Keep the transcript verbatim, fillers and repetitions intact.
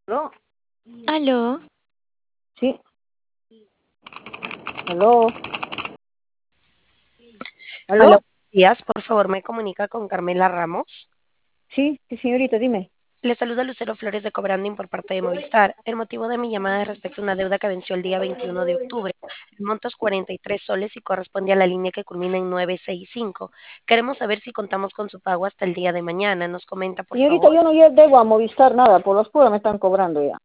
¿No? Aló, Sí. ¿Aló? Aló, ¿Aló? buenos días. Por favor, me comunica con Carmela Ramos. Sí, sí, señorita, dime. Le saluda Lucero Flores de Cobranding por parte de Movistar. El motivo de mi llamada es respecto a una deuda que venció el día veintiuno de octubre. El monto es cuarenta y tres soles y corresponde a la línea que culmina en novecientos sesenta y cinco. Queremos saber si contamos con su pago hasta el día de mañana. Nos comenta, por Señorita, favor. yo no lle- debo a Movistar nada, por los puros me están cobrando ya.